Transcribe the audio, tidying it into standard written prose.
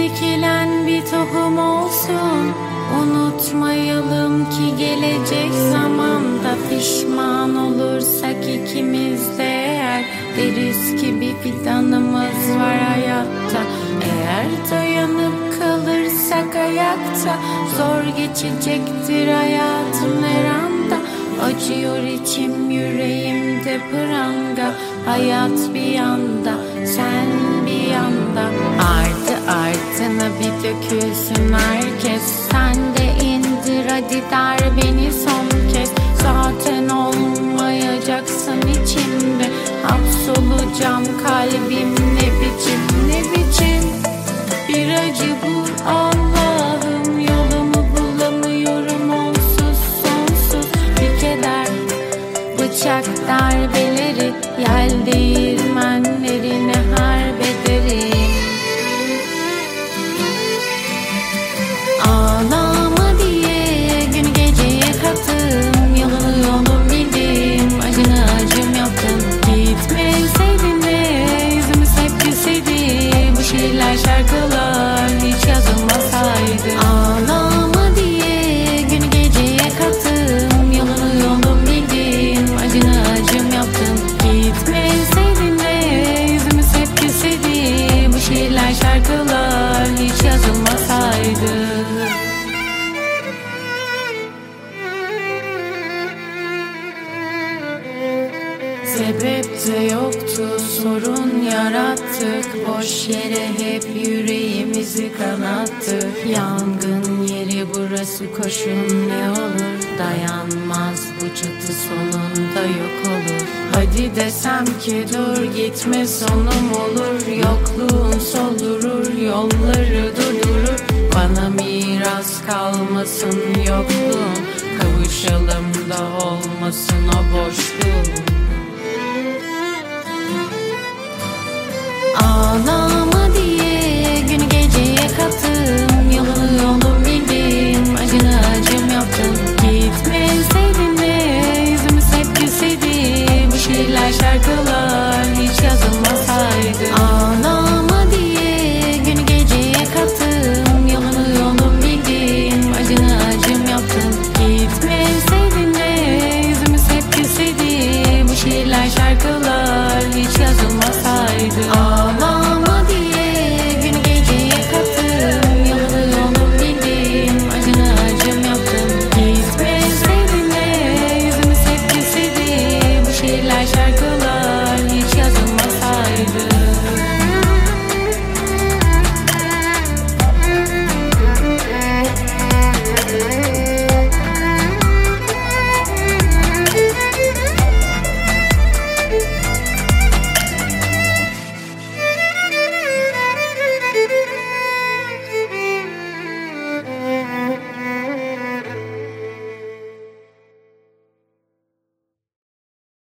ekilen bir tohum olsun. Unutmayalım ki gelecek zamanda pişman olursak ikimiz de eğer, deriz ki bir fidanımız var hayatta. Eğer dayanıp kalırsak ayakta, zor geçecektir hayatım her anda. Acıyor içim, yüreğimde pranga. Hayat bir yanda, sen bir yanda. Ardı ardına bir dökülsün herkes. Sen de indir hadi der beni son kez. Zaten olmayacaksın içimde. Hapsolacağım kalbim, ne biçim ne biçim bir acı bu Allah'ım. Yolumu bulamıyorum onsuz sonsuz bir keder. Bıçak darbeleri, yel değirmenlerine harp ederim. Ağlama diye gün geceye kattım. Yolunu bildim, acını acım yaptım. Gitmeseydin de yüzümüz hep gülseydi, bu şiirler şarkılar hiç yazılmasaydı. Ağlama diye gün geceye kattım. Yolunu bildim, acını acım yaptım. Gitmeseydin de yüzümüz hep gülseydi, bu şiirler şarkılar hiç yazılmasaydı. Sebep de yoktu, sorun yarattık. Boş yere hep yüreğimizi kanattık. Yangın yeri burası, koşun ne olur. Dayanmaz bu çatı, sonunda yok olur. Hadi desem ki dur gitme, sonum olur. Yokluğun soldurur, yolları durdurur. Bana miras kalmasın yokluğun.